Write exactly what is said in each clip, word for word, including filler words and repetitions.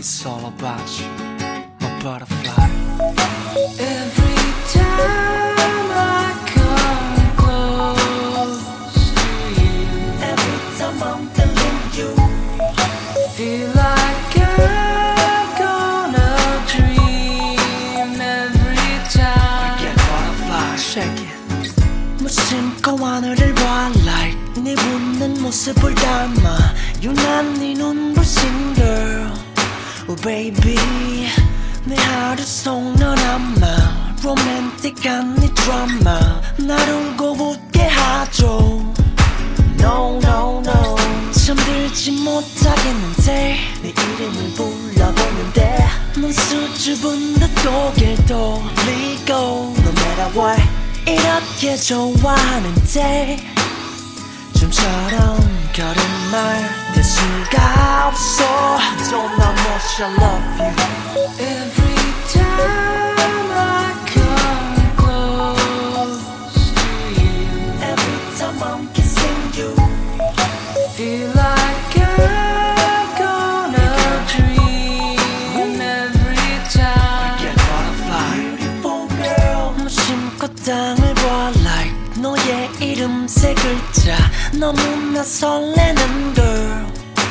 It's all about you, my butterfly. Every time I come close to you, every time I'm feeling you, feel like I'm gonna dream every time. Get butterfly, shake it. 무심코 하늘을 봐 like 네 웃는 모습을 담아 유난히 눈부신 girl Oh baby 내 하루 속 넌 아마 로맨틱한 네 드라마 날 울고 웃게 하죠 No no no 잠들지 못하겠는데 네 이름을 불러보는데 넌 수줍은 듯 고개 돌리고 No matter what 이렇게 좋아하는데 좀처럼 걸음말 될 수가 없어 Don't know much I love you Every time I come close to you, Every time I'm kissing you feel like I'm gonna dream every time. Get butterfly. Beautiful girl 무심코 땅을 봐 like 너의 이름 세 글자 너무나 설레는 girl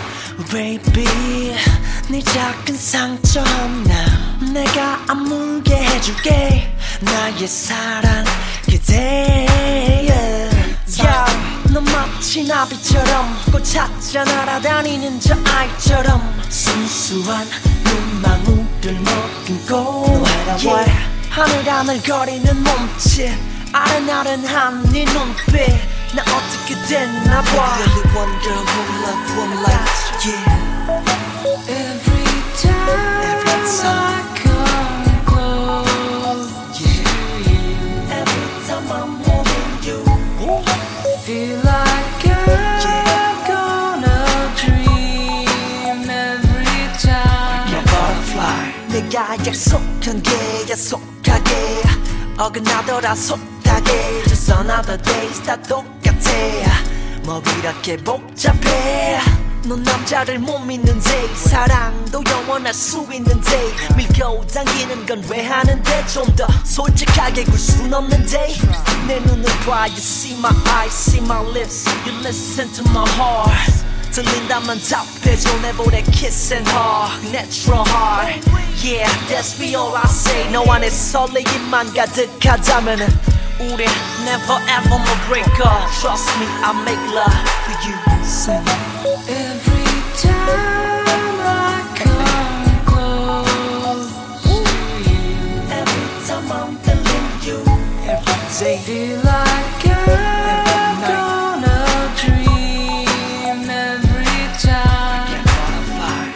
Baby 네 작은 상처 하나 내가 아물게 해줄게 나의 사랑 그대 yeah. yeah. 넌 마치 나비처럼 꽃찾아 날아다니는 저 아이처럼 순수한 눈망울을 머금고 yeah. 하늘하늘거리는 몸짓 아른아른한 네 눈빛 나 어떻게 됐나 봐 Really one girl who love one like yeah Every time, Every time. I come close Yeah. to you, Every time I'm holding you feel like I'm gonna dream every time. Get butterfly. 내가 약속한 게 약속하게 어긋나더라 숱하게 Just another days 다 똑같아 뭐 이렇게 복잡해 넌 남자를 못 믿는데 사랑도 영원할 수 있는데 밀고 당기는 건 왜 하는데 좀 더 솔직하게 굴 순 없는데 내 눈을 봐 You see my eyes, see my lips You listen to my heart 들린다면 답해줘 내볼에 kiss and hug Natural heart Yeah, that's be all I say 너 안에 설레임만 가득하다면은 우리 never ever more break up Trust me, I make love for you Sing Every time I come close to you, Every time I'm feeling you Every day feel like I'm gonna dream every time. Get butterfly.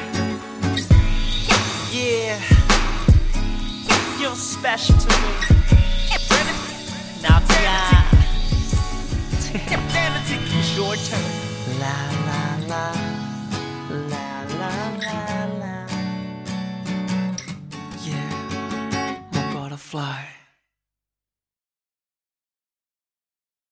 Yeah You're special to me 나비야 It's your turn La la la La la la la Yeah, my butterfly.